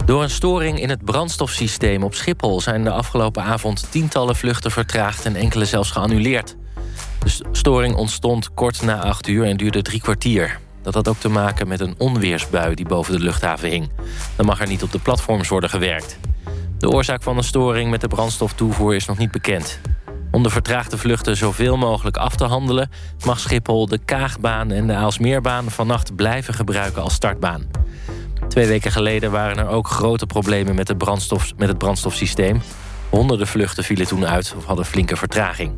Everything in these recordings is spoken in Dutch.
Door een storing in het brandstofsysteem op Schiphol zijn de afgelopen avond tientallen vluchten vertraagd en enkele zelfs geannuleerd. De storing ontstond kort na 8 uur en duurde 3 kwartier. Dat had ook te maken met een onweersbui die boven de luchthaven hing. Dan mag er niet op de platforms worden gewerkt. De oorzaak van de storing met de brandstoftoevoer is nog niet bekend. Om de vertraagde vluchten zoveel mogelijk af te handelen, mag Schiphol de Kaagbaan en de Aalsmeerbaan vannacht blijven gebruiken als startbaan. 2 weken geleden waren er ook grote problemen met het brandstofsysteem. Honderden vluchten vielen toen uit of hadden flinke vertraging.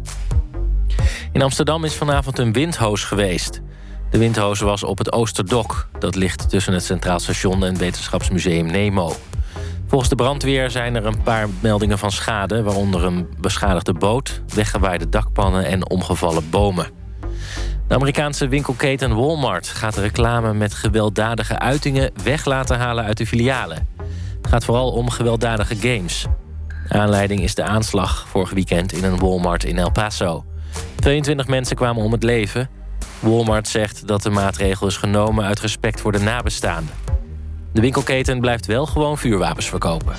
In Amsterdam is vanavond een windhoos geweest. De windhoos was op het Oosterdok. Dat ligt tussen het Centraal Station en Wetenschapsmuseum Nemo. Volgens de brandweer zijn er een paar meldingen van schade, waaronder een beschadigde boot, weggewaaide dakpannen en omgevallen bomen. De Amerikaanse winkelketen Walmart gaat de reclame met gewelddadige uitingen weg laten halen uit de filialen. Het gaat vooral om gewelddadige games. Aanleiding is de aanslag vorig weekend in een Walmart in El Paso. 22 mensen kwamen om het leven. Walmart zegt dat de maatregel is genomen uit respect voor de nabestaanden. De winkelketen blijft wel gewoon vuurwapens verkopen.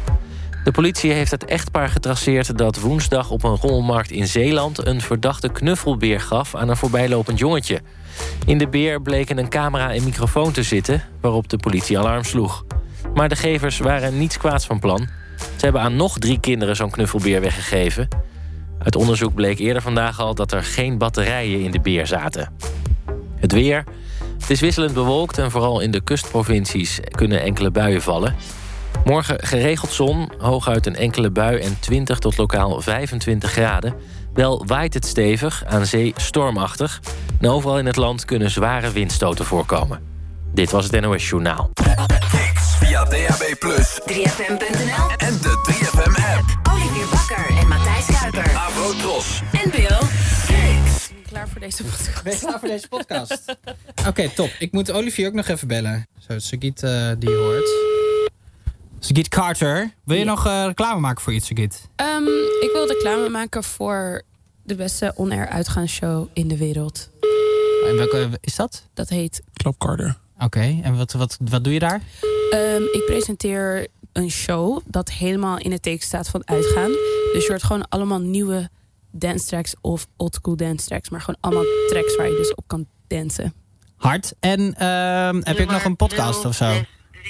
De politie heeft het echtpaar getraceerd dat woensdag op een rommelmarkt in Zeeland een verdachte knuffelbeer gaf aan een voorbijlopend jongetje. In de beer bleken een camera en microfoon te zitten, waarop de politie alarm sloeg. Maar de gevers waren niets kwaads van plan. Ze hebben aan nog 3 kinderen zo'n knuffelbeer weggegeven. Uit onderzoek bleek eerder vandaag al dat er geen batterijen in de beer zaten. Het weer. Het is wisselend bewolkt en vooral in de kustprovincies kunnen enkele buien vallen. Morgen geregeld zon, hooguit een enkele bui en 20 tot lokaal 25 graden. Wel waait het stevig, aan zee stormachtig. En overal in het land kunnen zware windstoten voorkomen. Dit was het NOS Journaal. Kicks via DAB+, 3FM.nl en de 3FM-app. Olivier Bakker en Matthijs Kuiper. Avo Tros. En Bill. Kicks. Klaar voor deze podcast. Ben je klaar voor deze podcast? Oké, top. Ik moet Olivier ook nog even bellen. Zo, Sagit die hoort. Sagit Carter. Wil je nog reclame maken voor iets, Sagit? Ik wil reclame maken voor de beste on-air uitgaansshow in de wereld. En welke is dat? Dat heet Club Carter. Oké, en wat doe je daar? Ik presenteer een show dat helemaal in het teken staat van uitgaan. Dus je hoort gewoon allemaal nieuwe dance tracks of old school dance tracks. Maar gewoon allemaal tracks waar je dus op kan dansen. Hard. En heb je ook nog een podcast of zo?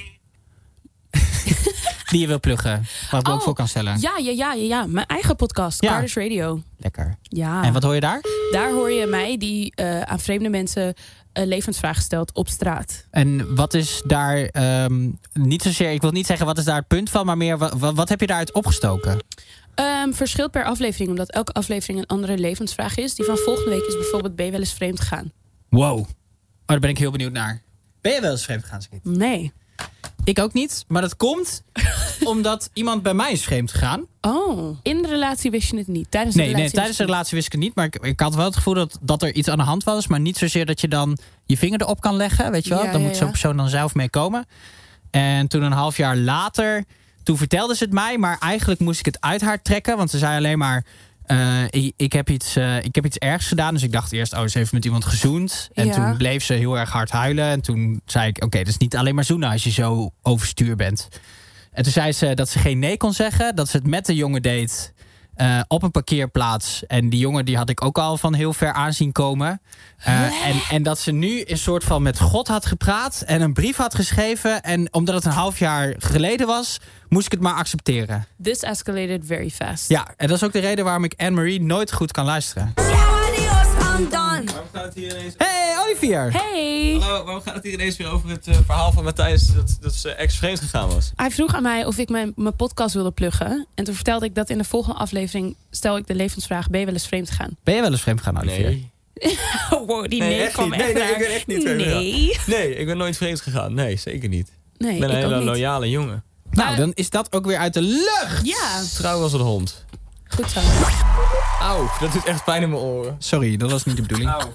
Die je wil pluggen. Waar ik me ook voor kan stellen. Ja. Mijn eigen podcast, Ja. Carter's Radio. Lekker. Ja. En wat hoor je daar? Daar hoor je mij die aan vreemde mensen levensvragen stelt op straat. En wat is daar niet zozeer... Ik wil niet zeggen wat is daar het punt van, maar meer wat heb je daaruit opgestoken? Verschilt per aflevering, omdat elke aflevering een andere levensvraag is. Die van volgende week is bijvoorbeeld: ben je wel eens vreemd gegaan? Wow. Oh, daar ben ik heel benieuwd naar. Ben je wel eens vreemd gegaan, Sagit? Nee. Ik ook niet, maar dat komt omdat iemand bij mij is vreemd gegaan. Oh, in de relatie wist je het niet? Tijdens de relatie tijdens de relatie wist ik het niet. Maar ik had wel het gevoel dat er iets aan de hand was. Maar niet zozeer dat je dan je vinger erop kan leggen. Weet je wel? Dan moet zo'n persoon dan zelf mee komen. En toen een half jaar later, toen vertelde ze het mij. Maar eigenlijk moest ik het uit haar trekken. Want ze zei alleen maar... Ik heb iets ergs gedaan. Dus ik dacht eerst, ze heeft met iemand gezoend. En toen bleef ze heel erg hard huilen. En toen zei ik, oké, dat is niet alleen maar zoenen als je zo overstuur bent. En toen zei ze dat ze geen nee kon zeggen. Dat ze het met de jongen deed op een parkeerplaats. En die jongen die had ik ook al van heel ver aanzien komen. En dat ze nu een soort van met God had gepraat. En een brief had geschreven. En omdat het een half jaar geleden was, moest ik het maar accepteren. This escalated very fast. Ja, en dat is ook de reden waarom ik Anne-Marie nooit goed kan luisteren. Waarom gaat het hier ineens... Hey, Olivier! Hey! Hallo, waarom gaat het hier ineens weer over het verhaal van Matthijs dat ze ex-vreemd gegaan was? Hij vroeg aan mij of ik mijn podcast wilde pluggen. En toen vertelde ik dat in de volgende aflevering stel ik de levensvraag: ben je wel eens vreemd gegaan? Ben je wel eens vreemd gegaan, Olivier? Nee. Wow, die nee kwam echt Nee, ik ben echt niet vreemd gegaan. Nee, ik ben nooit vreemd gegaan. Nee, zeker niet. Nee, ik ben een ik ook hele niet. loyale jongen. Nou, dan is dat ook weer uit de lucht! Ja, Trouw als een hond. goed zo. Auw, dat doet echt pijn in mijn oren. Sorry, dat was niet de bedoeling. Auw.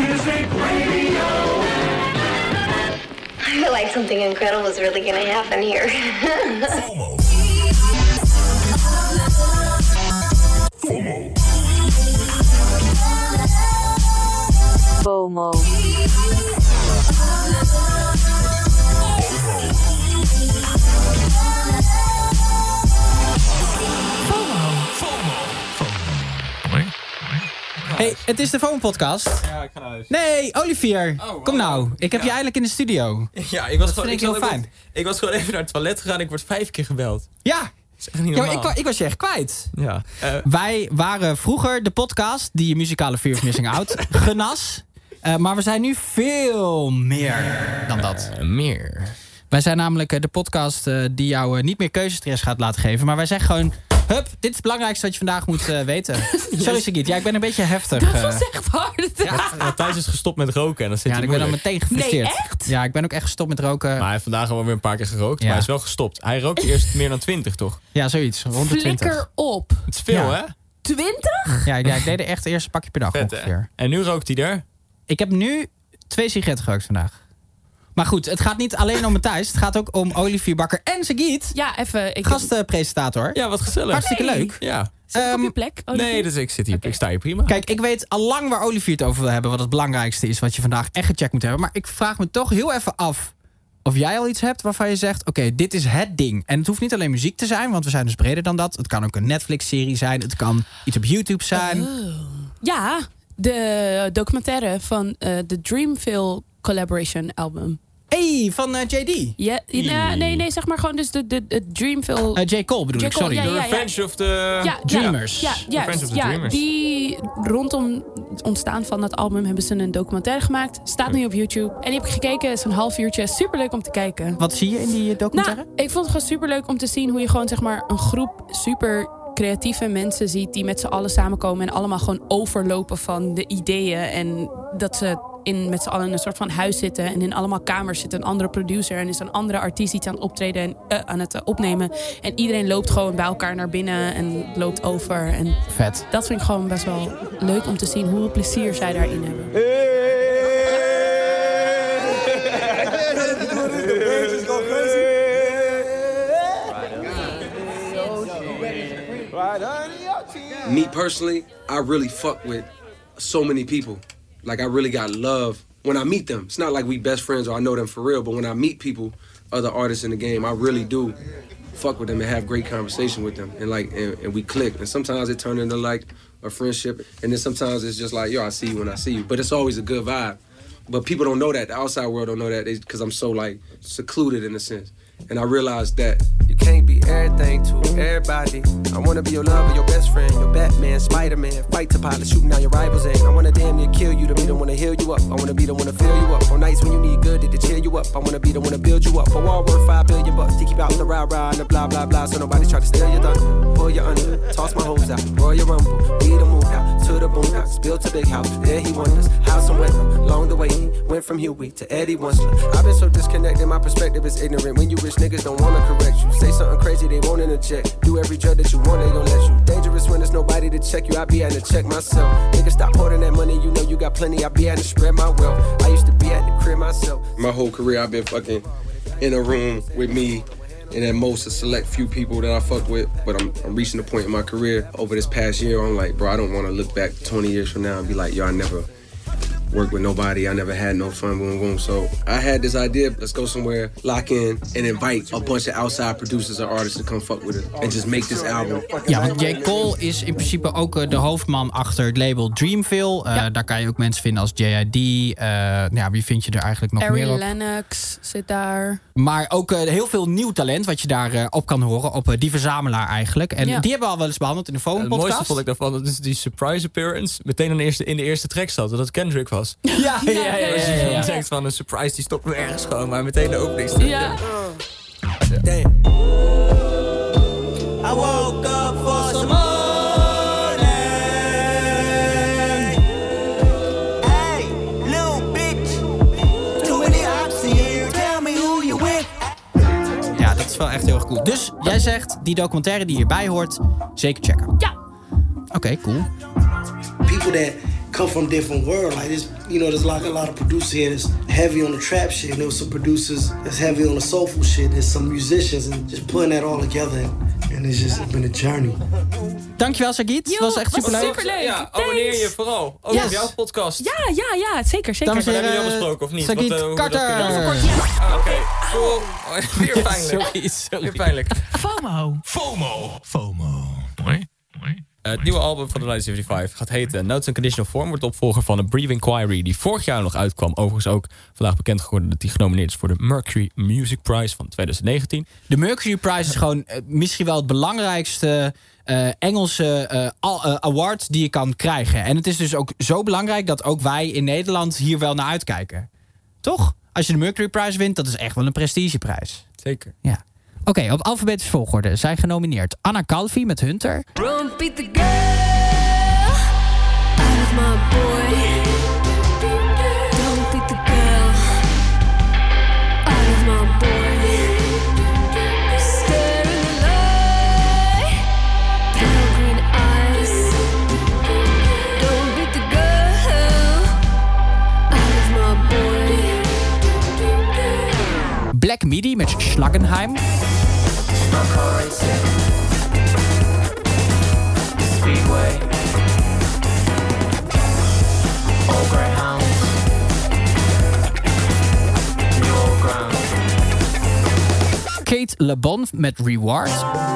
I feel like something incredible is really gonna happen here. FOMO. Hey, het is de FOMO-podcast. Ja, ik ga naar huis. Nee, Olivier. wow. Kom nou. Ik heb je eindelijk in de studio. Ja, ik was Dat gewoon... vind ik heel fijn. Ik was gewoon even naar het toilet gegaan. Ik word 5 keer gebeld. Ja. Dat is echt niet Ja, normaal. maar ik was je echt kwijt. Ja. Wij waren vroeger de podcast die je muzikale Fear of Missing Out genas. Maar we zijn nu veel meer dan dat. Meer. Wij zijn namelijk de podcast die jou niet meer keuzestress gaat laten geven. Maar wij zeggen gewoon... Hup, dit is het belangrijkste wat je vandaag moet weten. Sorry, Sigit. Ja, ik ben een beetje heftig. Dat was echt hard. Ja, Thijs is gestopt met roken en dan zit Ja, hij ik ben dan moeilijk. meteen gefrustreerd. Nee, echt? Ja, ik ben ook echt gestopt met roken. Maar hij heeft vandaag al weer een paar keer gerookt. Ja. Maar hij is wel gestopt. Hij rookte eerst meer dan 20, toch? Ja, zoiets. Rond de 20. Flikker op. Het is veel, Ja. hè? 20? Ja, ik deed er echt eerst een pakje per dag Vet, hè? ongeveer. En nu rookt hij er. Ik heb nu 2 sigaretten gerookt vandaag. Maar goed, het gaat niet alleen om Matthijs. Het gaat ook om Olivier Bakker en Sigit. Ja, even. Gastpresentator. Ja, wat gezellig. Hartstikke Hey. leuk. Ja. Zit ik op je plek? Nee, dus ik zit hier. Ik sta hier prima. Kijk, ik weet al lang waar Olivier het over wil hebben. Wat het belangrijkste is wat je vandaag echt gecheckt moet hebben. Maar ik vraag me toch heel even af of jij al iets hebt waarvan je zegt... Oké, dit is het ding. En het hoeft niet alleen muziek te zijn, want we zijn dus breder dan dat. Het kan ook een Netflix-serie zijn. Het kan iets op YouTube zijn. Ja, de documentaire van de Dreamville Collaboration album. Hey, van JD. Ja, nee, zeg maar gewoon dus de Dreamville... J. Cole bedoel J. ik, Cole, sorry. ja, The ja. Revenge of the Dreamers. Ja, Friends of the ja, Dreamers. die rondom het ontstaan van dat album hebben ze een documentaire gemaakt. Staat nu op YouTube. En die heb ik gekeken, is een half uurtje. Superleuk om te kijken. Wat zie je in die documentaire? Nou, ik vond het gewoon superleuk om te zien hoe je gewoon zeg maar een groep super creatieve mensen ziet die met z'n allen samenkomen en allemaal gewoon overlopen van de ideeën en dat ze met z'n allen in een soort van huis zitten en in allemaal kamers zit een andere producer en is een andere artiest iets aan het optreden en aan het opnemen en iedereen loopt gewoon bij elkaar naar binnen en loopt over en Vet. dat vind ik gewoon best wel leuk om te zien hoeveel plezier zij daarin hebben. Me personally, I really fuck with so many people. Like, I really got love when I meet them. It's not like we best friends or I know them for real, but when I meet people, other artists in the game, I really do fuck with them and have great conversation with them. And and we click. And sometimes it turns into like a friendship. And then sometimes it's just like, yo, I see you when I see you. But it's always a good vibe. But people don't know that. The outside world don't know that because I'm so like secluded in a sense. And I realized that you can't be everything to everybody. I wanna be your lover, your best friend, your Batman, Spider-Man, fight to pilot, shooting down your rivals. And I wanna damn near kill you to be the one to heal you up. I wanna be the one to fill you up. On nights when you need good to cheer you up. I wanna be the one to build you up. For all worth $5 billion to keep out the rah-rah and the blah blah blah. So nobody try to steal your thunder, pull you under, toss my hose out, Royal Rumble, we the move out to the boondocks, built a big house. There he wonders how some weather along the way he went from Huey to Eddie Winsler. I've been so disconnected, my perspective is ignorant. When you rich niggas don't wanna correct you, say something crazy, they won't interject. Do every drug that you want, they don't let you. Dangerous when there's nobody to check you, I be having to check myself. Niggas stop hoarding that money, you know you got plenty, I be having to spread my wealth. I used to be at the crib myself. My whole career I've been fucking in a room with me and at most a select few people that I fuck with, but I'm reaching a point in my career over this past year, I'm like, bro, I don't want to look back 20 years from now and be like, yo, I never worked with nobody, I never had no fun, boom, boom. So I had this idea, let's go somewhere, lock in, and invite a bunch of outside producers or artists to come fuck with us. And just make this album. Ja, want J. Cole is in principe ook de hoofdman achter het label Dreamville. Daar kan je ook mensen vinden als J.I.D. Wie vind je er eigenlijk nog meer op? Lennox zit daar. Maar ook heel veel nieuw talent wat je daar op kan horen. Op Die Verzamelaar eigenlijk. En die hebben we al wel eens behandeld in de FOMO-podcast. Het mooiste vond ik daarvan, dat is die surprise appearance meteen in de eerste track zat. Dat Kendrick was. Ja. Als je denkt van een surprise, die stopt me ergens gewoon. Maar meteen de openingstuk. Ja. Damn. I woke up for some morning. Hey, little bitch. Too many options here. Tell me who you with. Ja, dat is wel echt heel erg cool. Dus jij zegt, die documentaire die hierbij hoort, zeker checken. Ja. Oké, cool. People that come from different world, like this, there's like a lot of producers here that's heavy on the trap shit. And there was some producers that's heavy on the soulful shit. There's some musicians and just putting that all together. And it's been a journey. Dankjewel, Sagit. Het was echt superleuk. Superleuk. Ja, abonneer je vooral. Ook op jouw podcast. Ja, zeker. Dames en Maar hebben heren, jullie al besproken of niet? Sagit Hoe we dat Carter. kunnen doen. Oké, cool. Weer pijnlijk. Sorry. Weer pijnlijk. FOMO. FOMO. Mooi. Het nieuwe album van de 1975 gaat heten Notes and Conditional Form. Wordt opvolger van A Brief Inquiry die vorig jaar nog uitkwam. Overigens ook vandaag bekend geworden dat hij genomineerd is voor de Mercury Music Prize van 2019. De Mercury Prize is gewoon misschien wel het belangrijkste Engelse award die je kan krijgen. En het is dus ook zo belangrijk dat ook wij in Nederland hier wel naar uitkijken. Toch? Als je de Mercury Prize wint, dat is echt wel een prestigeprijs. Zeker. Ja. Oké, op alfabetische volgorde zijn genomineerd Anna Calvi met Hunter. Don't beat the girl out of my boy. Don't beat the girl out of my boy. Stare in the light, pale green eyes. Don't beat the girl out of my boy. Black Midi met Schlagenheim. Speedway, Old Greyhounds, New Old Ground. Kate Le Bon met Reward.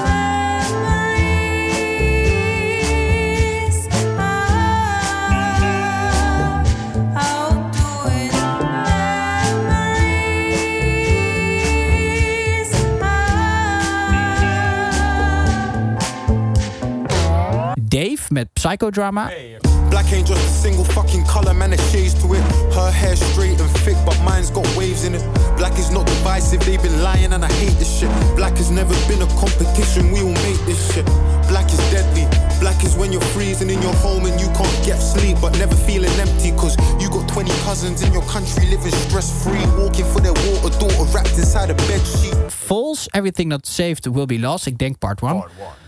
Dave met Psychodrama. Black ain't just a single fucking color, man, there's shades to it. Her hair straight and thick, but mine's got waves in it. Black is not divisive, they've been lying and I hate this shit. Black has never been a competition, we all make this shit. Black is deadly. Black is when you're freezing in your home and you can't get sleep, but never feeling empty, cause you got 20 cousins in your country living stress-free, walking for their water daughter wrapped inside a bedsheet. False, Everything Not Saved Will Be Lost. Ik denk part 1.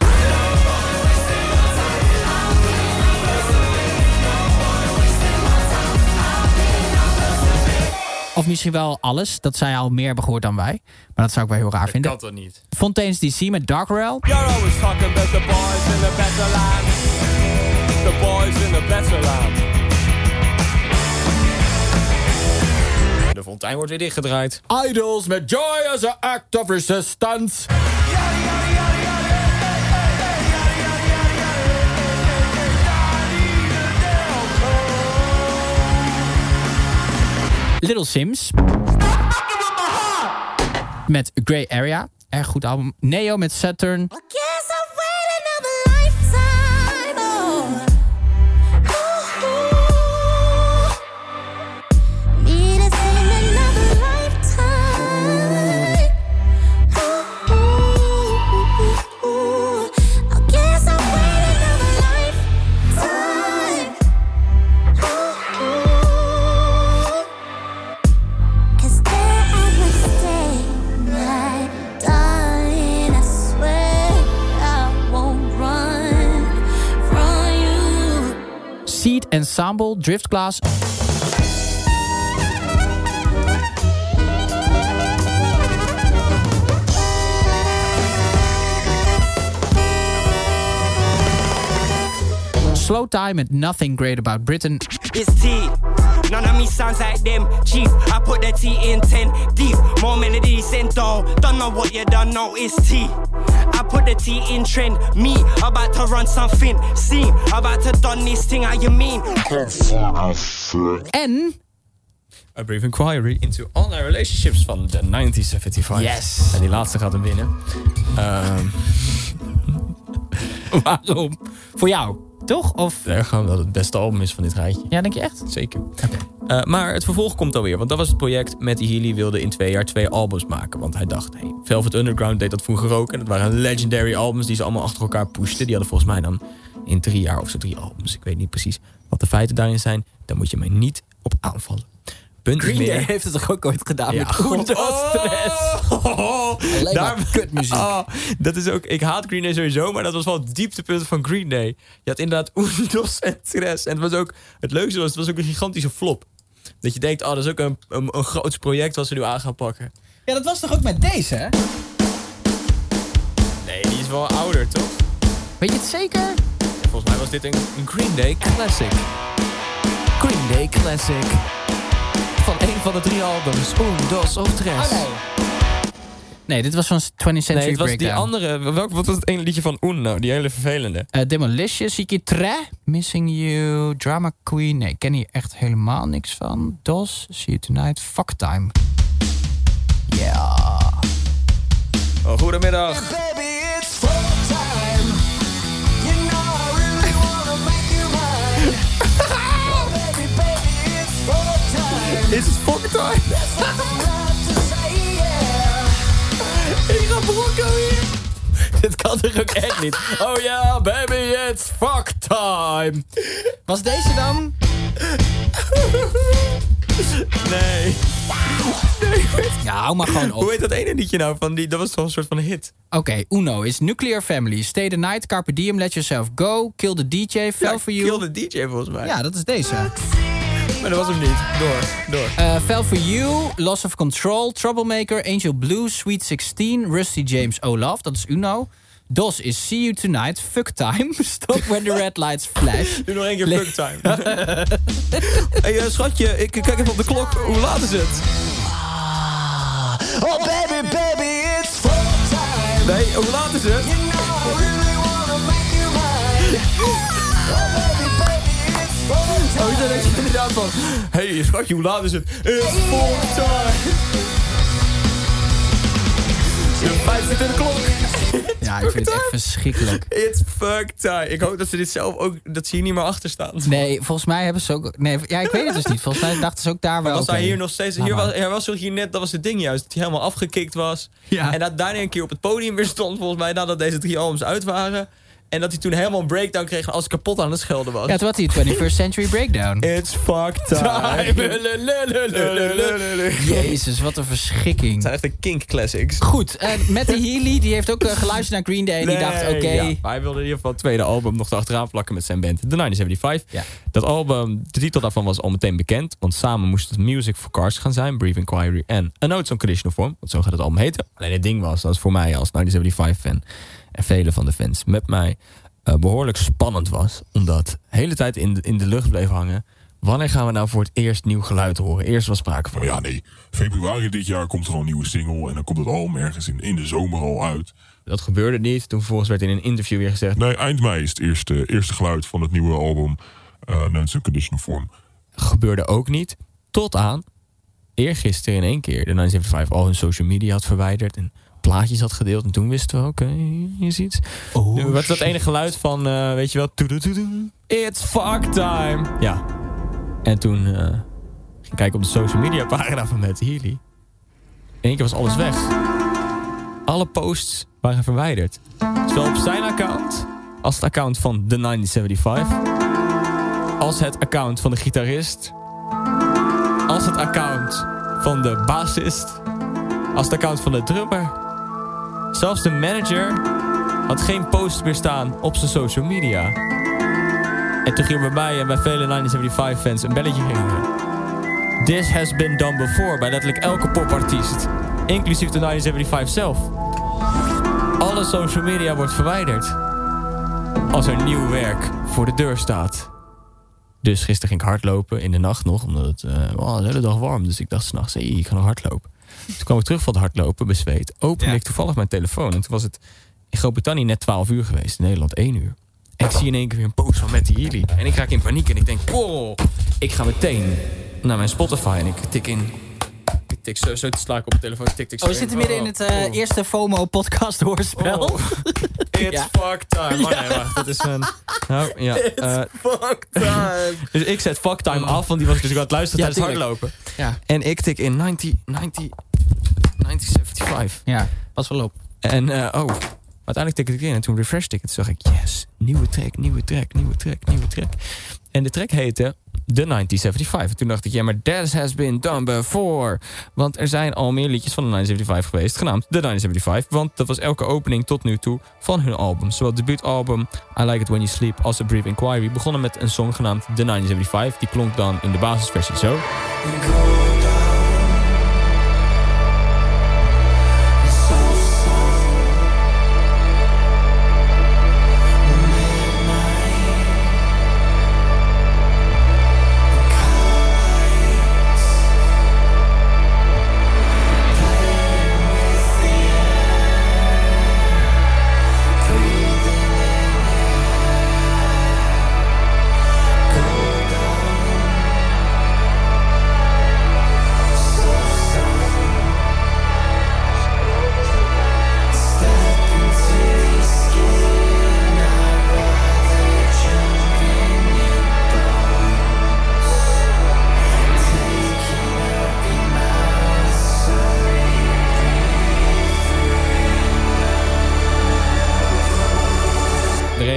Of misschien wel alles, dat zij al meer hebben gehoord dan wij. Maar dat zou ik wel heel raar vinden. Dat kan toch niet? Fontaine's DC met Dark Rail. You're always talking about the boys in the better land. The boys in the better land. De fontein wordt weer dichtgedraaid. Idols met Joy as an Act of Resistance. Little Sims met Grey Area. Erg goed album. Neo met Saturn. Seed Ensemble, Driftglass. Slow Time met Nothing Great About Britain. It's T. None of me sounds like them. Chief, I put the T in 10 deep. More melodies in dough. Don't know what you don't know. It's T. I put the T in trend. Me, about to run something. Scene, about to done this thing. How you mean? En A Brief Inquiry into Online Relationships van de 1975. Yes. En die laatste gaat hem winnen. Waarom? Voor jou, toch? Of? Ja, gewoon dat het beste album is van dit rijtje. Ja, denk je echt? Zeker. Okay. Maar het vervolg komt alweer. Want dat was het project. Matty Healy wilde in 2 jaar 2 albums maken. Want hij dacht, hey, Velvet Underground deed dat vroeger ook. En dat waren legendary albums die ze allemaal achter elkaar pushten. Die hadden volgens mij dan in 3 jaar of zo 3 albums. Ik weet niet precies wat de feiten daarin zijn. Daar moet je mij niet op aanvallen. Green Day heeft het toch ook ooit gedaan met stress. Alleen maar kutmuziek. Dat is ook, ik haat Green Day sowieso, maar dat was wel het dieptepunt van Green Day. Je had inderdaad Oendos en stress. En het was ook, het leukste was, het was ook een gigantische flop. Dat je denkt, dat is ook een groot project wat ze nu aan gaan pakken. Ja, dat was toch ook met deze, hè? Nee, die is wel ouder, toch? Weet je het zeker? Ja, volgens mij was dit een Green Day classic. Green Day classic. Van een van de 3 albums, Un, Dos of Tres. Oh, nee. Nee, dit was van 20th Century Nee, het was die Breakdown. andere. Wat was het ene liedje van Uno? Die hele vervelende. Demolition, Ziki Tre, Missing You, Drama Queen. Nee, ik ken hier echt helemaal niks van. DOS, See You Tonight, Fuck Time. Ja. Oh, goedemiddag. Baby, it's full time. You know I really wanna make you mine. Oh, baby, it's full time. Is het fuck time? That's what I'm about to say, yeah. Ik ga brokken hier. Dit kan toch ook echt niet? Oh ja, baby, it's fuck time. Was deze dan? Nee. Ja, hou maar gewoon op. Hoe heet dat ene liedje nou? Dat was toch een soort van hit? Oké, Uno is Nuclear Family, Stay the Night, Carpe Diem, Let Yourself Go, Kill the DJ, Fell for You. Kill the DJ volgens mij. Ja, dat is deze. Maar dat was hem niet. Door. Fell for You, Loss of Control, Troublemaker, Angel Blue, Sweet 16, Rusty James, Oh Love, dat is Uno. DOS is See You Tonight, Fuck Time, Stop When the Red Lights Flash. Doe nog één keer Fuck Time. Hey schatje, ik kijk even op de klok. Hoe laat is het? Oh, baby, it's full time. Nee, hoe laat is het? You know I really wanna make you mine. Oh, baby, it's full time. Oh, dan denk je inderdaad van... Hey schatje, hoe laat is het? It's full time. De 25 klok. Ja, ik vind het echt verschrikkelijk. It's fuck time. Ik hoop dat ze dit zelf ook... Dat ze hier niet meer achter staan. Nee, volgens mij hebben ze ook... Nee, ja, ik weet het dus niet. Volgens mij dachten ze ook daar wel... Was hij hier nog steeds... Hier was net, dat was het ding juist. Dat hij helemaal afgekikt was. Ja. En dat daarna een keer op het podium weer stond, volgens mij, nadat deze 3 albums uit waren. En dat hij toen helemaal een breakdown kreeg als hij kapot aan het schelden was. Ja, toen had hij 21st Century Breakdown. It's fuck time. Jezus, wat een verschrikking. Het zijn echt de Kink classics. Goed, Matty Healy, die heeft ook geluisterd naar Green Day. En die dacht, oké. Ja, hij wilde in ieder geval het tweede album nog achteraan plakken met zijn band, The 1975. Ja. Dat album, de titel daarvan was al meteen bekend. Want samen moest het Music for Cars gaan zijn, Brief Inquiry en A Notes on Conditional Form. Want zo gaat het album heten. Alleen het ding was, dat is voor mij als 1975-fan... en vele van de fans met mij behoorlijk spannend was. Omdat de hele tijd in de lucht bleef hangen. Wanneer gaan we nou voor het eerst nieuw geluid horen? Eerst was sprake van... Ja, nee. Februari dit jaar komt er al een nieuwe single... en dan komt het album ergens in de zomer al uit. Dat gebeurde niet. Toen vervolgens werd in een interview weer gezegd... Nee, eind mei is het eerste geluid van het nieuwe album... Notes on Conditional Form. Gebeurde ook niet. Tot aan eergisteren in één keer... de 1975 al hun social media had verwijderd... en plaatjes had gedeeld. En toen wisten we, oké, hier is iets. Nu werd dat ene geluid van, weet je wel... It's fuck time. Ja. En toen ging ik kijken op de social media pagina van Matty Healy. In één keer was alles weg. Alle posts waren verwijderd. Zowel op zijn account, als het account van The 1975... als het account van de gitarist... als het account van de bassist... als het account van de drummer... Zelfs de manager had geen post meer staan op zijn social media. En toen ging bij mij en bij vele 1975-fans een belletje ringen. This has been done before bij letterlijk elke popartiest. Inclusief de 1975 zelf. Alle social media wordt verwijderd. Als er nieuw werk voor de deur staat. Dus gisteren ging ik hardlopen in de nacht nog. Omdat het was de hele dag warm. Dus ik dacht 's nachts, ik ga nog hardlopen. Toen kwam ik terug van het hardlopen, bezweet. Opende ik toevallig mijn telefoon. En toen was het in Groot-Brittannië net 12 uur geweest. In Nederland 1 uur. En ik zie in één keer weer een post van Matty Healy. En ik raak in paniek en ik denk, oh, ik ga meteen naar mijn Spotify. En ik tik in... Ik tik zo te sla ik op de telefoon. We zitten midden in het eerste FOMO-podcast hoorspel. Oh. It's fuck time. Oh nee, wacht. Dat is een... Nou, ja. It's fuck time. Dus ik zet fuck time af, want die was ik dus aan het luisteren tijdens hardlopen. Ja. En ik tik in 1975. Ja, pas wel op. En uiteindelijk tikte ik in en toen refreshed ik het. Toen zag ik, yes, nieuwe track. En de track heette The 1975. En toen dacht ik, ja, maar that has been done before. Want er zijn al meer liedjes van de 1975 geweest, genaamd The 1975. Want dat was elke opening tot nu toe van hun album. Zowel het debuutalbum I Like It When You Sleep als A Brief Inquiry begonnen met een song genaamd The 1975. Die klonk dan in de basisversie zo.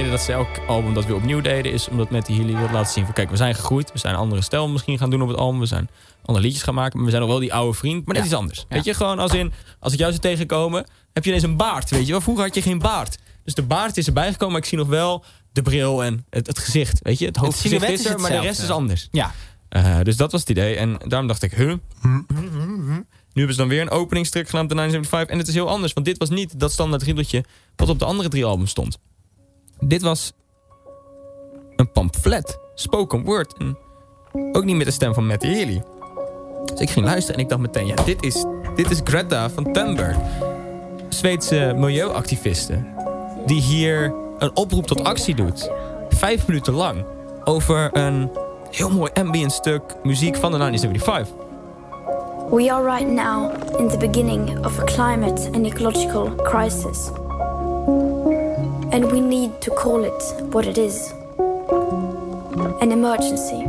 reden dat ze elk album dat weer opnieuw deden... is omdat Matty Healy wil laten zien van... kijk, we zijn gegroeid, we zijn een andere stijl misschien gaan doen op het album... we zijn andere liedjes gaan maken, maar we zijn nog wel die oude vriend... maar dit is anders. Weet je, gewoon als ik jou zou tegenkomen... heb je ineens een baard, weet je wel. Vroeger had je geen baard. Dus de baard is erbij gekomen, maar ik zie nog wel de bril en het gezicht. Weet je, het hoofdgezicht is er, maar de rest is anders. Ja. Dus dat was het idee. En daarom dacht ik, Nu hebben ze dan weer een openingstrack genaamd The 975. En het is heel anders, want dit was niet dat standaard riedeltje... wat op de andere 3 albums stond. Dit was een pamflet, spoken word. En ook niet met de stem van Matty Healy. Dus ik ging luisteren en ik dacht meteen... ja, dit is Greta van Thunberg. Zweedse milieuactiviste... die hier een oproep tot actie doet. 5 minuten lang. Over een heel mooi ambient stuk muziek van de 1975. We are right now in the beginning of a climate and ecological crisis. And we need to call it what it is. An emergency.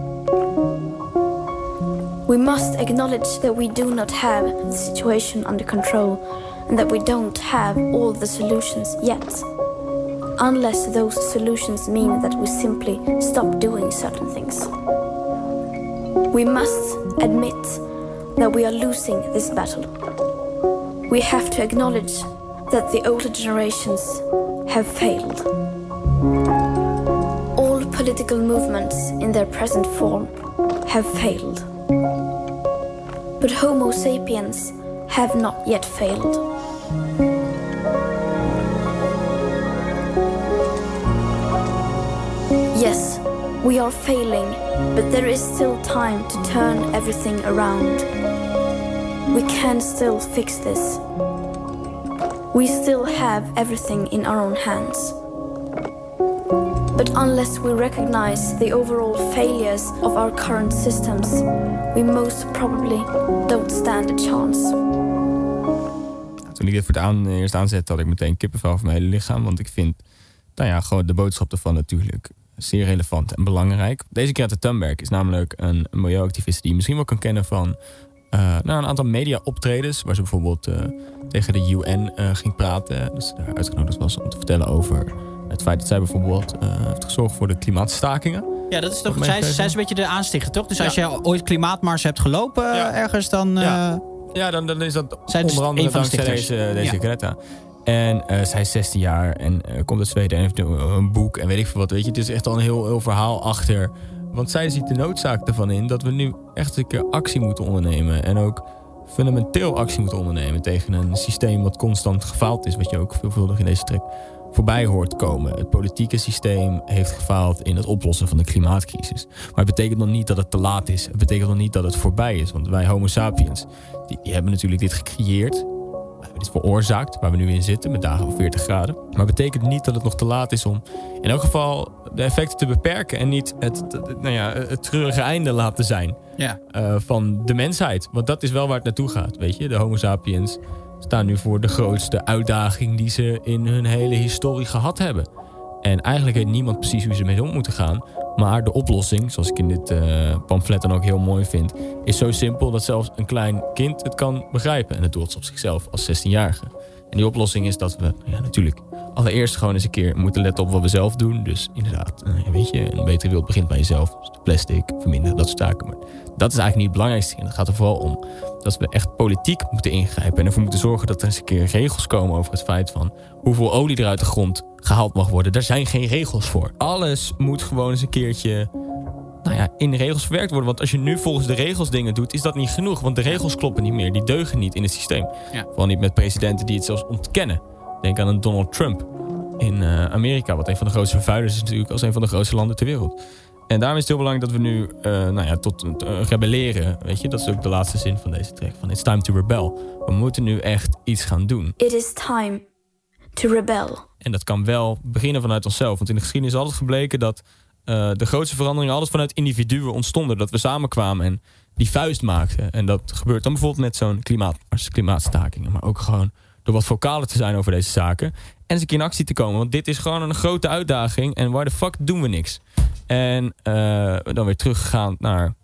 We must acknowledge that we do not have the situation under control and that we don't have all the solutions yet. Unless those solutions mean that we simply stop doing certain things. We must admit that we are losing this battle. We have to acknowledge that the older generations have failed. All political movements in their present form have failed. But Homo sapiens have not yet failed. Yes, we are failing, but there is still time to turn everything around. We can still fix this. We still have everything in our own hands. But unless we recognize the overall failures of our current systems, we most probably don't stand a chance. Toen ik dit voor het eerst aanzette, had ik meteen kippenvel over mijn hele lichaam. Want ik vind, gewoon de boodschap ervan natuurlijk zeer relevant en belangrijk. Deze Greta Thunberg is namelijk een milieuactivist die je misschien wel kan kennen van een aantal media-optredens, waar ze bijvoorbeeld tegen de UN ging praten. Dus daar uitgenodigd was om te vertellen over het feit dat zij bijvoorbeeld heeft gezorgd voor de klimaatstakingen. Ja, dat is toch. Zij is een beetje de aanstichter, toch? Dus als je ooit klimaatmars hebt gelopen ergens, dan. Dan is dat zij onder andere dankzij deze Greta. En zij is 16 jaar en komt uit Zweden en heeft een boek en weet ik veel wat. Weet je, het is echt al een heel verhaal achter. Want zij ziet de noodzaak ervan in dat we nu echt een keer actie moeten ondernemen. En ook fundamenteel actie moeten ondernemen tegen een systeem wat constant gefaald is. Wat je ook veelvuldig in deze track voorbij hoort komen. Het politieke systeem heeft gefaald in het oplossen van de klimaatcrisis. Maar het betekent nog niet dat het te laat is. Het betekent nog niet dat het voorbij is. Want wij Homo sapiens, die hebben natuurlijk dit gecreëerd. We hebben dit veroorzaakt, waar we nu in zitten, met dagen van 40 graden. Maar het betekent niet dat het nog te laat is om in elk geval de effecten te beperken en niet het treurige einde laten zijn van de mensheid. Want dat is wel waar het naartoe gaat, weet je. De Homo sapiens staan nu voor de grootste uitdaging die ze in hun hele historie gehad hebben. En eigenlijk weet niemand precies hoe ze mee om moeten gaan. Maar de oplossing, zoals ik in dit pamflet dan ook heel mooi vind, is zo simpel dat zelfs een klein kind het kan begrijpen. En het doet het op zichzelf als 16-jarige. En die oplossing is dat we natuurlijk allereerst gewoon eens een keer moeten letten op wat we zelf doen. Dus inderdaad, weet je, een betere wereld begint bij jezelf. Dus de plastic, verminderen, dat soort zaken. Maar dat is eigenlijk niet het belangrijkste. En het gaat er vooral om dat we echt politiek moeten ingrijpen. En ervoor moeten zorgen dat er eens een keer regels komen over het feit van hoeveel olie er uit de grond gehaald mag worden. Daar zijn geen regels voor. Alles moet gewoon eens een keertje in de regels verwerkt worden. Want als je nu volgens de regels dingen doet, is dat niet genoeg. Want de regels kloppen niet meer. Die deugen niet in het systeem. Ja. Vooral niet met presidenten die het zelfs ontkennen. Denk aan een Donald Trump in Amerika. Wat een van de grootste vervuilers is natuurlijk als een van de grootste landen ter wereld. En daarom is het heel belangrijk dat we nu tot rebelleren. Weet je, dat is ook de laatste zin van deze track. Van It's time to rebel. We moeten nu echt iets gaan doen. It is time to rebel. En dat kan wel beginnen vanuit onszelf. Want in de geschiedenis is altijd gebleken dat de grootste veranderingen altijd vanuit individuen ontstonden. Dat we samenkwamen en die vuist maakten. En dat gebeurt dan bijvoorbeeld met zo'n klimaatstakingen. Maar ook gewoon door wat vocaler te zijn over deze zaken. En eens een keer in actie te komen. Want dit is gewoon een grote uitdaging. En waar de fuck doen we niks? En dan weer teruggegaan naar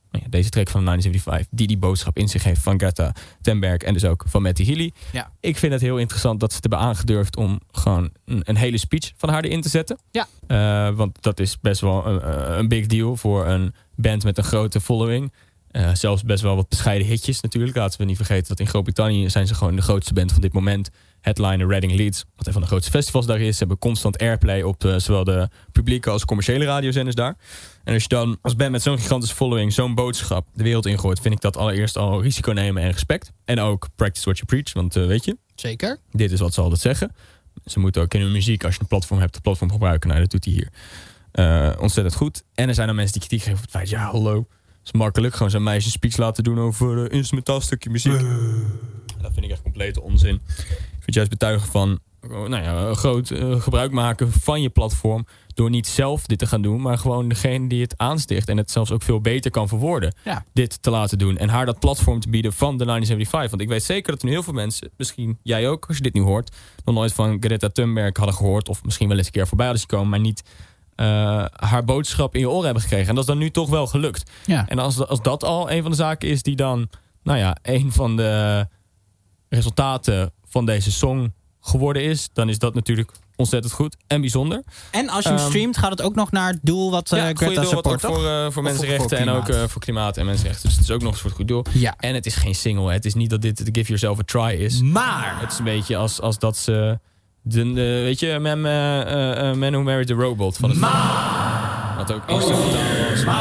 deze track van 1975... die boodschap in zich heeft van Greta Thunberg... en dus ook van Matty Healy. Ja. Ik vind het heel interessant dat ze het hebben aangedurfd... om gewoon een hele speech van haar erin te zetten. Ja. Want dat is best wel een big deal... voor een band met een grote following. Zelfs best wel wat bescheiden hitjes natuurlijk. Laten we niet vergeten dat in Groot-Brittannië... zijn ze gewoon de grootste band van dit moment... Headliner Reading Leeds, wat een van de grootste festivals daar is. Ze hebben constant airplay op zowel de publieke als commerciële radiozenders daar. En als je dan als band met zo'n gigantische following zo'n boodschap de wereld ingooit, vind ik dat allereerst al risico nemen en respect. En ook practice what you preach, want weet je. Zeker. Dit is wat ze altijd zeggen. Ze moeten ook in hun muziek, als je een platform hebt, de platform gebruiken. Nou, dat doet hij hier. Ontzettend goed. En er zijn dan mensen die kritiek geven op het feit, ja, hallo. Het is makkelijk, gewoon zo'n meisje een speech laten doen over instrumentaal stukje muziek. Dat vind ik echt complete onzin. Ik vind juist betuigen van groot gebruik maken van je platform... door niet zelf dit te gaan doen... maar gewoon degene die het aansticht... en het zelfs ook veel beter kan verwoorden... dit te laten doen. En haar dat platform te bieden van de 1975. Want ik weet zeker dat er nu heel veel mensen... misschien jij ook, als je dit nu hoort... nog nooit van Greta Thunberg hadden gehoord... of misschien wel eens een keer voorbij hadden gekomen... maar niet haar boodschap in je oren hebben gekregen. En dat is dan nu toch wel gelukt. Ja. En als dat al een van de zaken is... die dan, een van de resultaten van deze song geworden is... dan is dat natuurlijk ontzettend goed en bijzonder. En als je hem streamt, gaat het ook nog naar het doel wat Greta support, voor mensenrechten en ook voor klimaat en mensenrechten. Dus het is ook nog eens voor het goed doel. Ja. En het is geen single. Het is niet dat dit de Give Yourself a Try is. Maar het is een beetje als dat ze... weet je, Man Who Married the Robot van het wat ook instrumentaal was.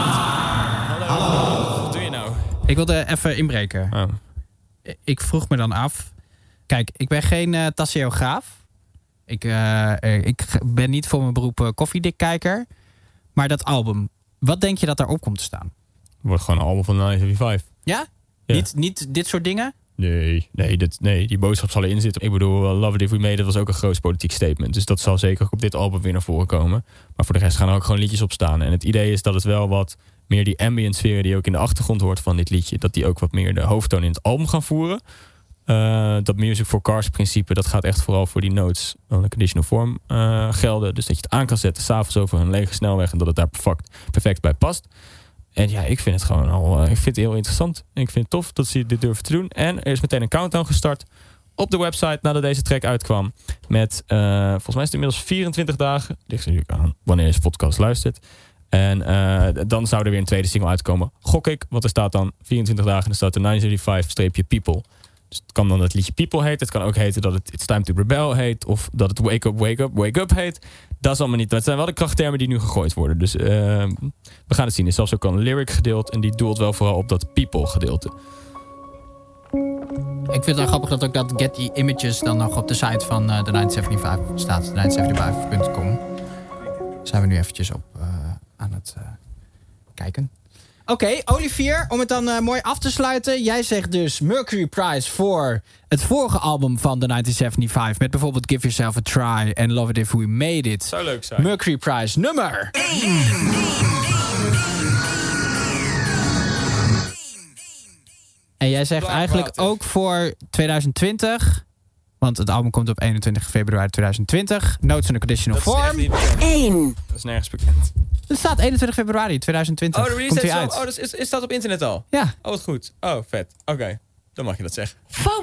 Hallo. Wat doe je nou? Ik wilde even inbreken. Oh. Ik vroeg me dan af... Kijk, ik ben geen tasseograaf. Ik ben niet voor mijn beroep koffiedikkijker. Maar dat album, wat denk je dat daarop komt te staan? Het wordt gewoon een album van 1975. Ja? Niet dit soort dingen? Nee, die boodschap zal erin zitten. Ik bedoel, Love It If We Made It was ook een groot politiek statement. Dus dat zal zeker ook op dit album weer naar voren komen. Maar voor de rest gaan er ook gewoon liedjes op staan. En het idee is dat het wel wat meer die ambient sfeer die ook in de achtergrond hoort van dit liedje, dat die ook wat meer de hoofdtoon in het album gaan voeren. Dat Music for Cars principe, dat gaat echt vooral voor die notes van de conditional form gelden. Dus dat je het aan kan zetten 's avonds over een lege snelweg en dat het daar perfect bij past. En ja, ik vind het gewoon ik vind het heel interessant. En ik vind het tof dat ze dit durven te doen. En er is meteen een countdown gestart op de website nadat deze track uitkwam. Met, volgens mij is het inmiddels 24 dagen. Ligt er natuurlijk aan wanneer je deze podcast luistert. En dan zou er weer een tweede single uitkomen. Gok ik, want er staat dan 24 dagen en er staat de 975-People. Dus het kan dan het liedje People heet. Het kan ook heten dat het It's Time to Rebel heet. Of dat het Wake Up, Wake Up, Wake Up heet. Dat is allemaal niet. Dat zijn wel de krachttermen die nu gegooid worden. Dus we gaan het zien. Er is zelfs ook al een lyric gedeeld. En die doelt wel vooral op dat People gedeelte. Ik vind het wel grappig dat ook dat Getty Images dan nog op de site van de 975 staat. 975.com. Zijn we nu eventjes op aan het kijken. Oké, Olivier, om het dan mooi af te sluiten. Jij zegt dus Mercury Prize voor het vorige album van de 1975. Met bijvoorbeeld Give Yourself a Try en Love It If We Made It. Zou leuk zijn. Mercury Prize nummer 1. En jij zegt eigenlijk ook voor 2020... Want het album komt op 21 februari 2020. Notes in a conditional form. 1. Dat is nergens bekend. Het staat 21 februari 2020. Oh, de release komt uit. Oh, dus is dat op internet al? Ja. Oh, wat goed. Oh, vet. Oké. Dan mag je dat zeggen.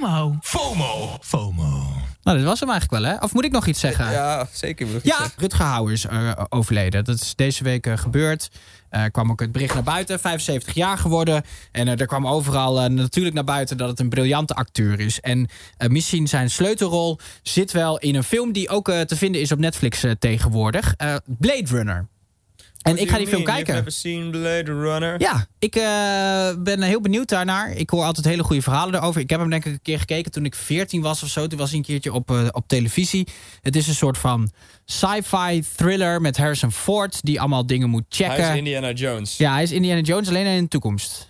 FOMO. Nou, dit was hem eigenlijk wel, hè? Of moet ik nog iets zeggen? Ja, zeker. Rutger Hauer is overleden. Dat is deze week gebeurd. Kwam ook het bericht naar buiten. 75 jaar geworden. En er kwam overal natuurlijk naar buiten dat het een briljante acteur is. En misschien zijn sleutelrol zit wel in een film die ook te vinden is op Netflix tegenwoordig. Blade Runner. En ik ga die film kijken. You've never seen Blade Runner? Ja, ik ben heel benieuwd daarnaar. Ik hoor altijd hele goede verhalen erover. Ik heb hem denk ik een keer gekeken toen ik 14 was of zo. Toen was hij een keertje op televisie. Het is een soort van sci-fi thriller met Harrison Ford die allemaal dingen moet checken. Hij is Indiana Jones. Ja, hij is Indiana Jones, alleen in de toekomst.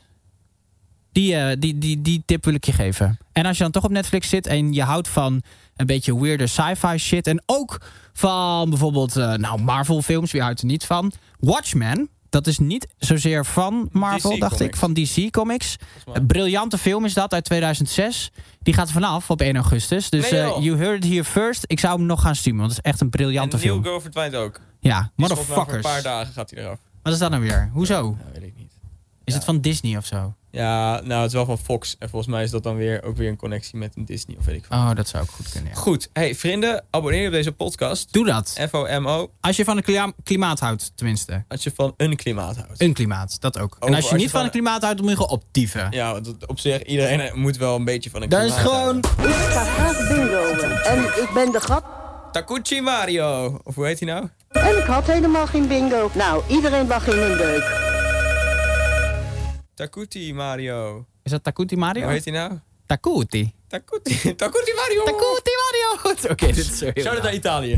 Die tip wil ik je geven. En als je dan toch op Netflix zit en je houdt van een beetje weirder sci-fi shit en ook van bijvoorbeeld Marvel films, wie houdt er niet van? Watchmen, dat is niet zozeer van Marvel, DC dacht Comics. ik, van DC Comics. Een briljante film is dat uit 2006. Die gaat er vanaf op 1 augustus. Dus you heard it here first. Ik zou hem nog gaan streamen, want het is echt een briljante film. En Neil Go verdwijnt ook. Ja, Voor een motherfuckers. paar dagen gaat hij eraf. Wat is dat nou weer? Hoezo? Ja, weet ik niet. Is het van Disney of zo? Ja, nou, het is wel van Fox. En volgens mij is dat dan ook weer een connectie met een Disney of weet ik veel. Oh, dat zou ook goed kunnen, ja. Goed. Hey, vrienden, abonneer je op deze podcast. Doe dat. FOMO. Als je van een klimaat houdt, tenminste. Als je van een klimaat houdt. Een klimaat, dat ook. En als je niet van een klimaat houdt, dan moet je gewoon optieven. Ja, want op zich, iedereen moet wel een beetje van een Dat klimaat is gewoon... houden. Ik ga graag bingoen. En ik ben de gat. Takuchi Mario. Of hoe heet hij nou? En ik had helemaal geen bingo. Nou, iedereen lag in een deuk. Takuti Mario. Is dat Takuti Mario? Hoe heet hij nou? Takuti. Takuti Mario. Takuti Mario. Oké, dit is zo heel Shout-out naar Italië.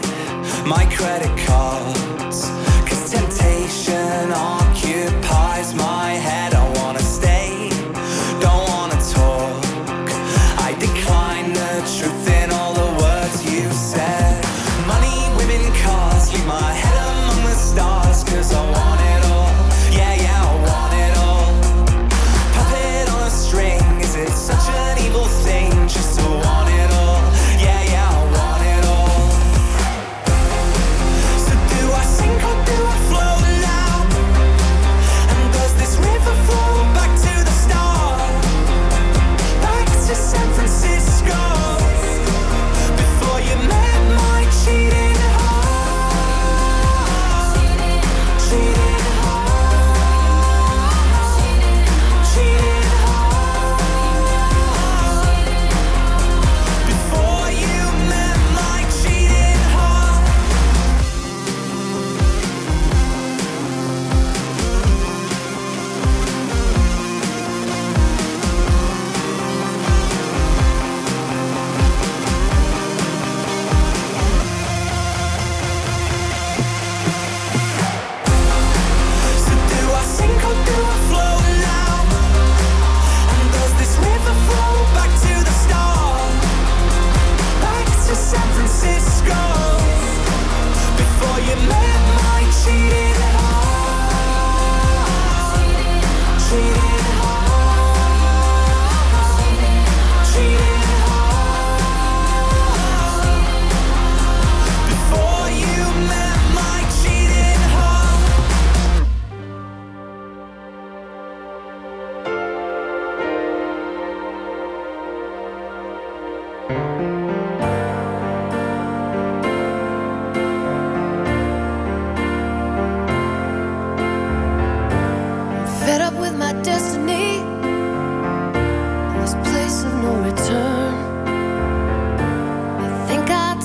my credit cards, 'cause temptation occupies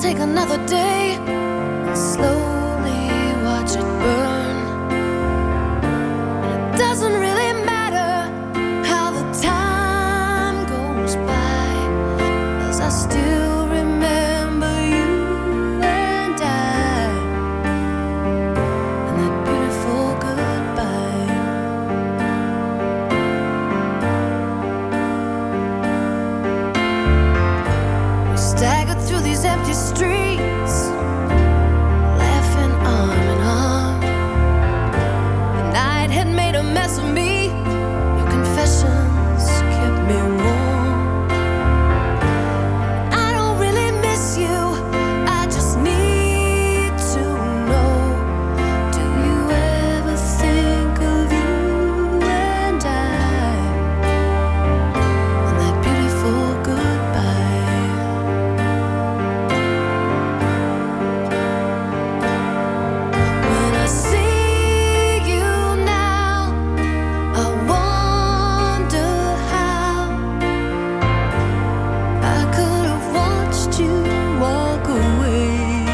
take another day and slowly watch it burn. And it doesn't really matter how the time goes by, 'cause I still remember you and I, and that beautiful goodbye. We staggered through these empty streets, laughing arm in arm. The night had made a mess of me. Your confessions kept me warm. I don't really miss you, I just need to know, do you ever think of you and I, and that beautiful goodbye? When I see you now, I wonder how I could have watched you walk away.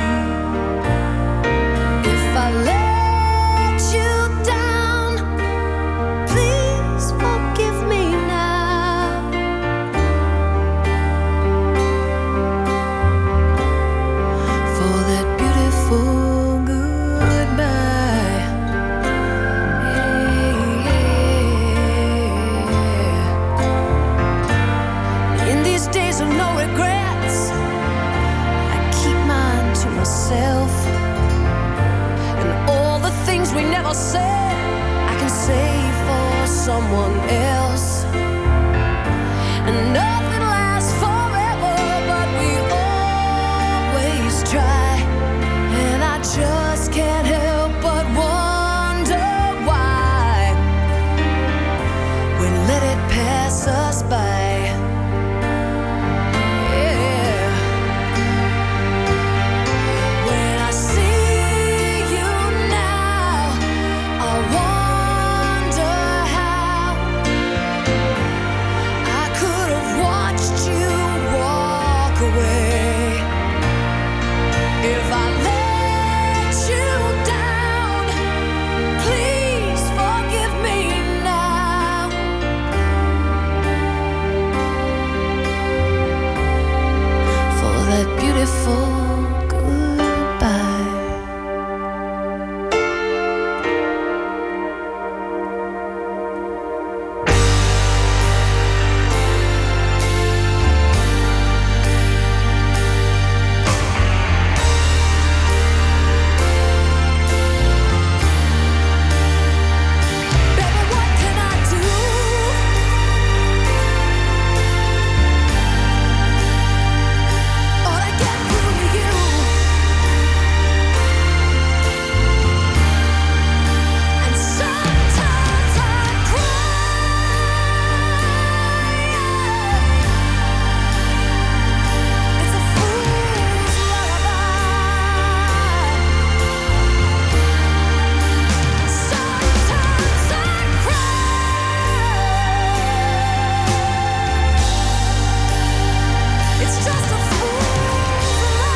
If I let you down, please forgive me now. For that beautiful goodbye. In these days of no regrets, I keep mine to myself. And all the things we never said, I can say for someone else. And nothing lasts forever, but we always try. And I just can't help but wonder why we let it pass us by. Yeah. When I see you now, I wonder how I could have watched you walk away. If I let you down, please forgive me now. For that beautiful goodbye. Baby, what can I do? Or to get through to you? And sometimes I cry. It's a fool's lullaby. Sometimes I cry. It's just a fool's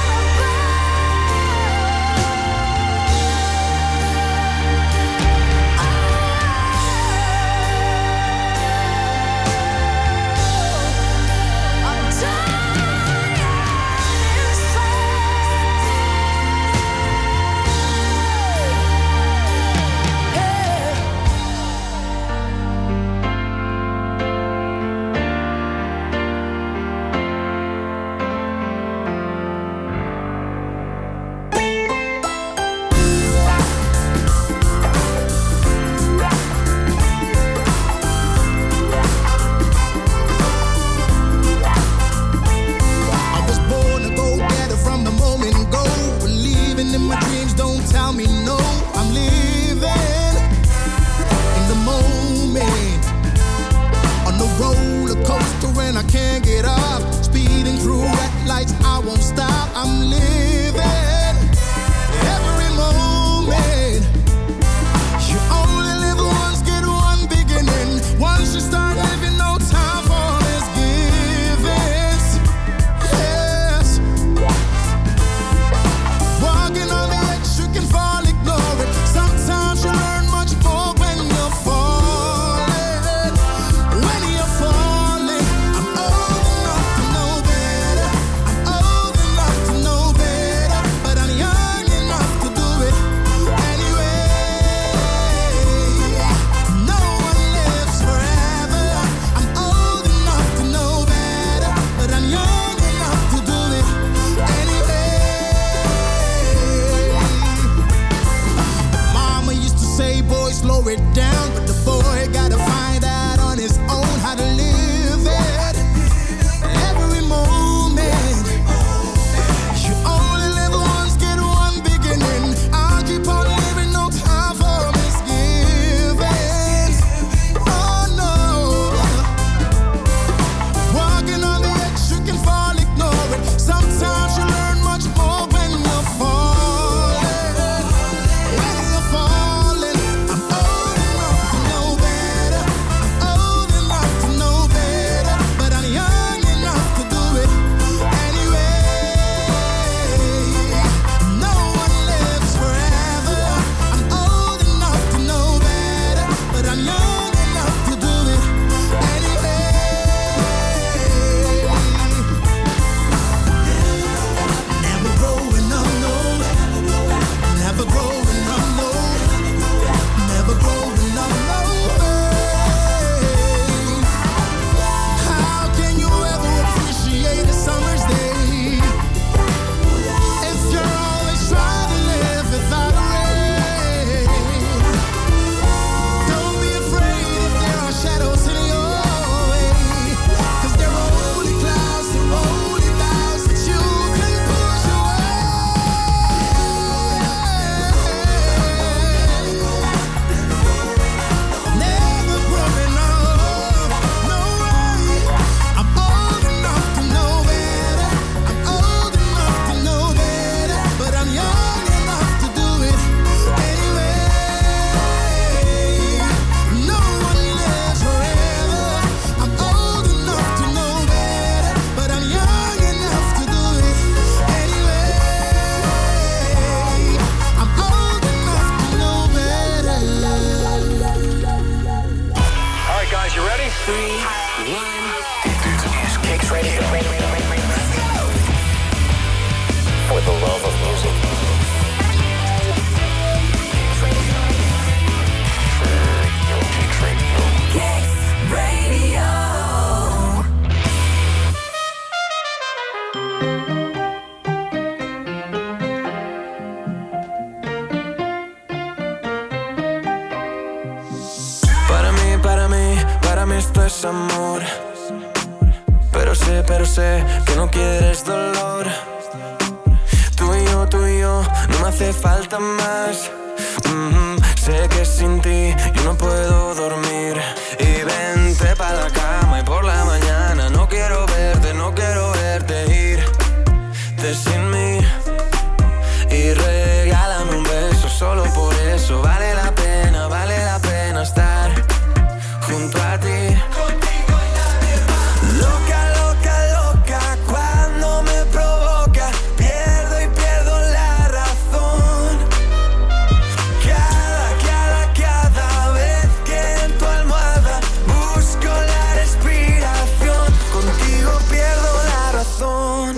lullaby. I'm dying I was born to go get it from the moment go. Believing in my dreams, don't tell me no. I'm living in the moment. On the roller coaster and I can't get off. Speeding through red lights, I won't stop. I'm living every moment. You only live once, get one beginning. Once you start living, no time for misgivings. Yes. pero sé que no quieres dolor. Tú y yo, no me hace falta más. Sé que sin ti yo no puedo dormir. Y vente pa' la cama y por la mañana no quiero verte irte sin mí. Y regálame un beso, solo por eso vale la pena estar junto a ti. Contigo y nadie más. Loca, loca, loca, cuando me provoca, pierdo y pierdo la razón. Cada vez que en tu almohada busco la respiración, contigo pierdo la razón.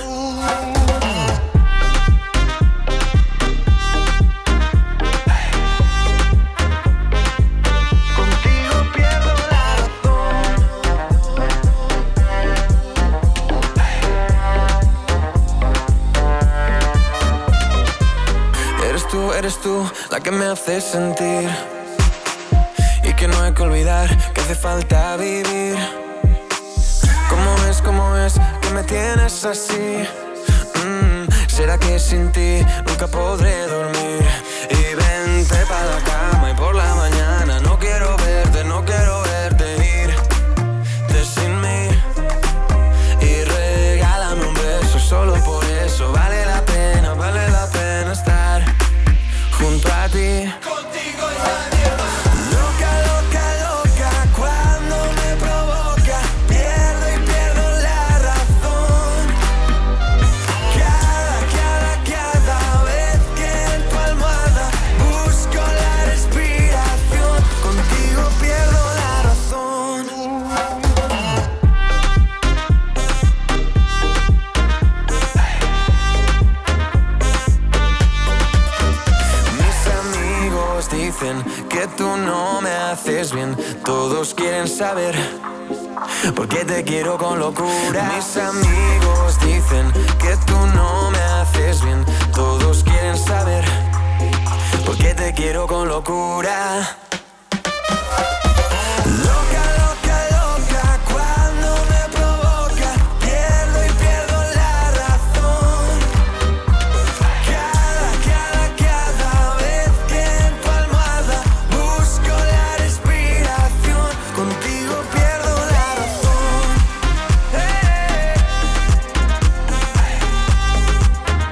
Eres tú la que me hace sentir y que no hay que olvidar que hace falta vivir. ¿Cómo es que me tienes así? ¿Será que sin ti nunca podré dormir? Y vente pa' la cama y por la mañana no quiero verte irte sin mí. Y regálame un beso, solo por eso vale la pena estar junto a ti. Contigo y nadie más. Loca, loca, loca, cuando me provoca, pierdo y pierdo la razón. Cada vez que en tu almohada busco la respiración, contigo pierdo la razón. Dicen que tú no me haces bien. Todos quieren saber por qué te quiero con locura. Mis amigos dicen que tú no me haces bien. Todos quieren saber por qué te quiero con locura. Loca, loca, loca, cuando me provoca, pierdo y pierdo la razón. Cada vez que en tu almohada busco la respiración, contigo pierdo la razón.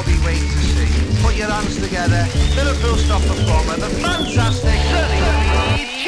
I'll be waiting to see. Put your hands together. Liverpool stop performer, the fantastic Sonny J.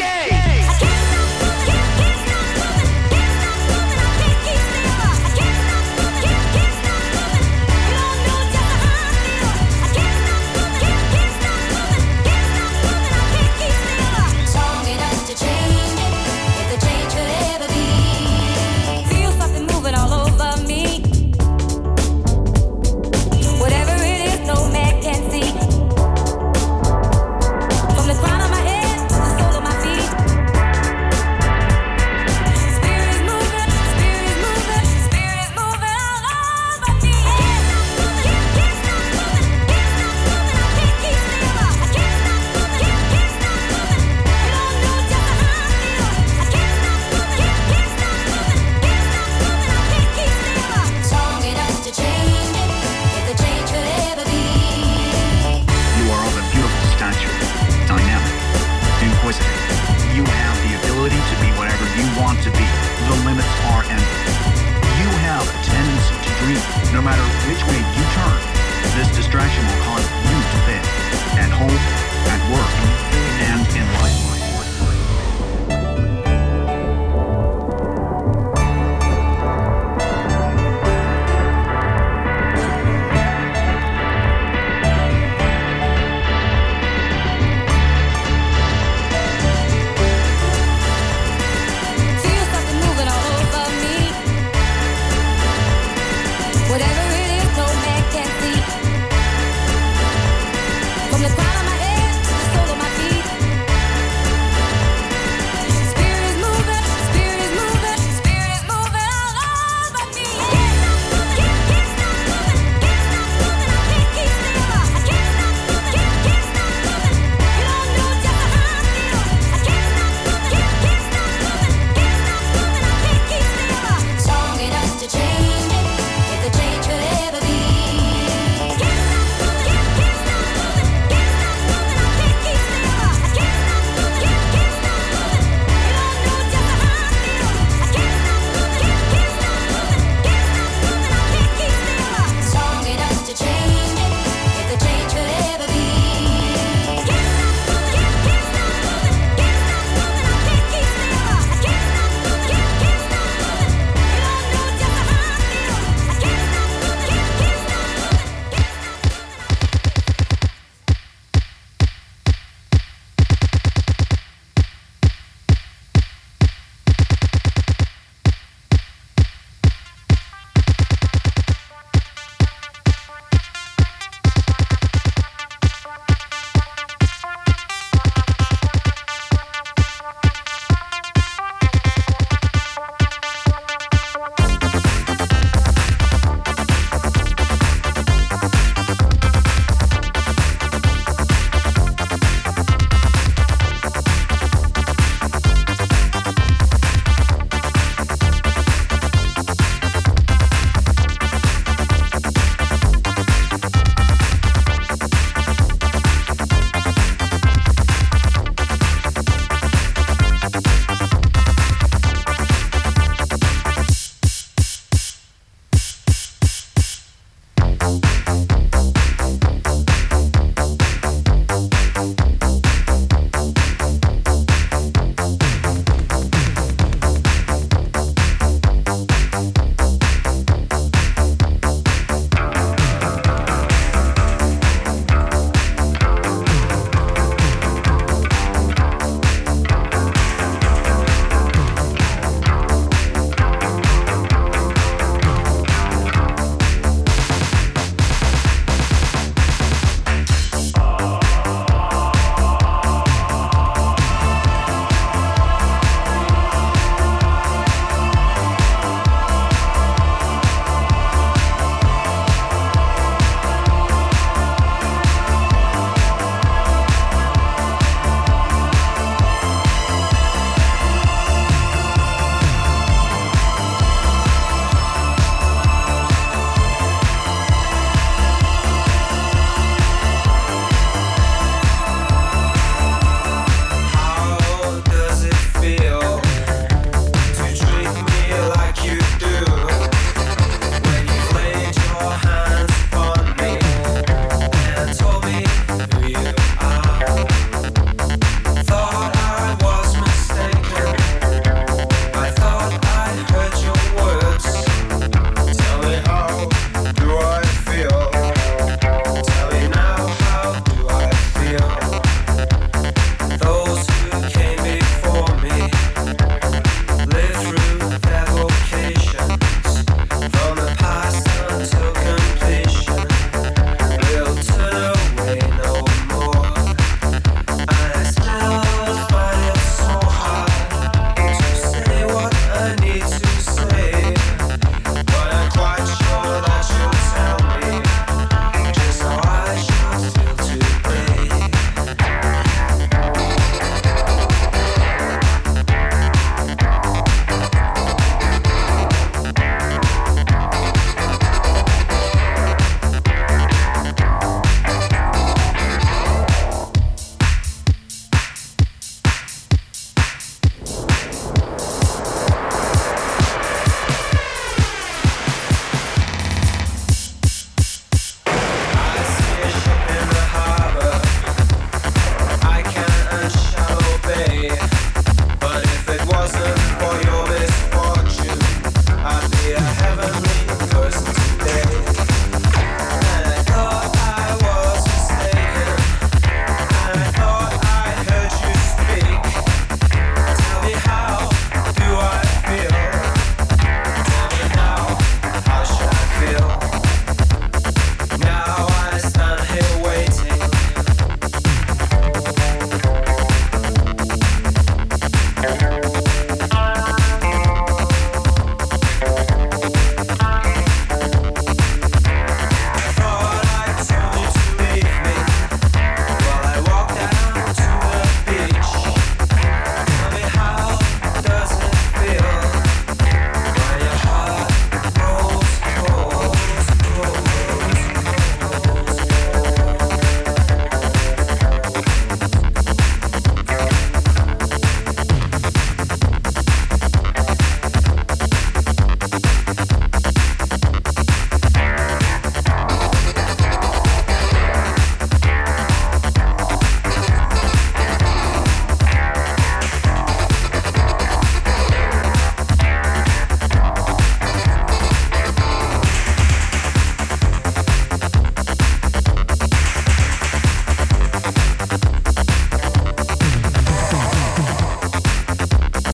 No matter which way you turn, this distraction will cause you to fail at home, at work, and in life.